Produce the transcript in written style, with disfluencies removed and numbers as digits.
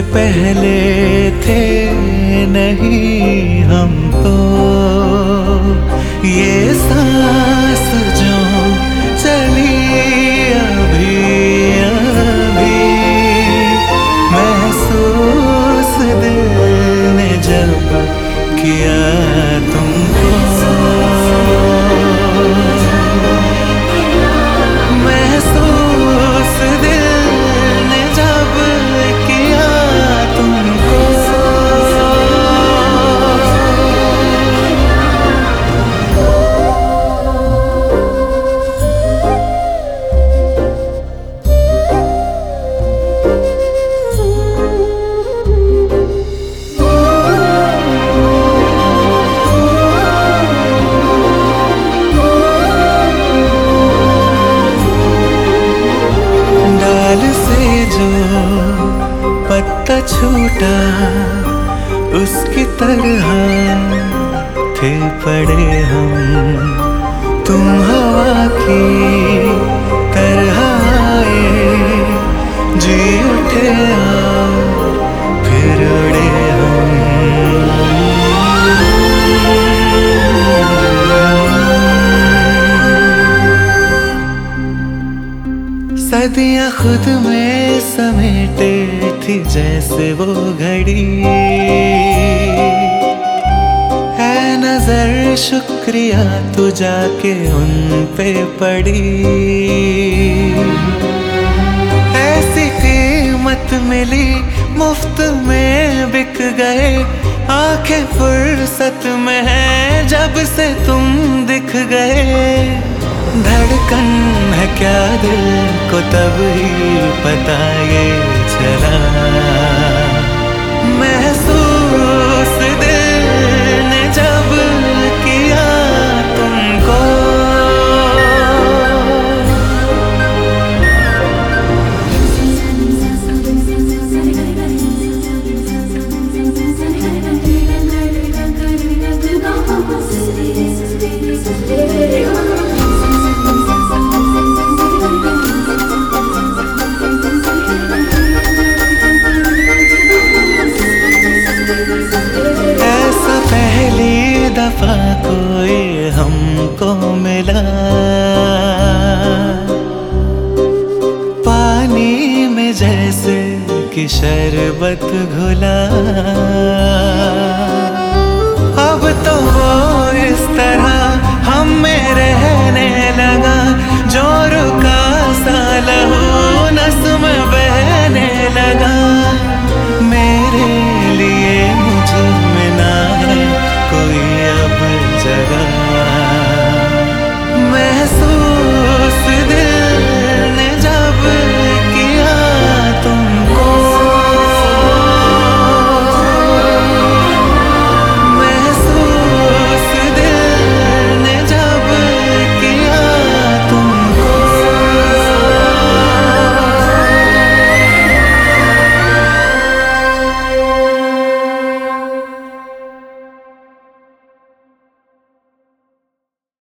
पहले थे नहीं हम तो, ये सांस जो चली अभी अभी, महसूस दिल ने जब किया तुमको, महसूस दिल ने जब किया तुमको। पत्ता छूटा उसकी तरह थे पड़े हम, तुम हवा की तरह आए, जी उठे फिर उड़े हम। सदियां खुद में समेटे थी जैसे वो घड़ी, है नजर शुक्रिया तू जाके उन पे पड़ी, ऐसी कीमत मिली मुफ्त में बिक गए, आंखें फुर्सत में है जब से तुम दिख गए। धड़कन है क्या दिल को तब ही पता ये चला, महसूस दिल ने जब किया तुमको। दफा कोई हमको मिला, पानी में जैसे कि शरबत घुला, अब तो वो इस तरह हम में रह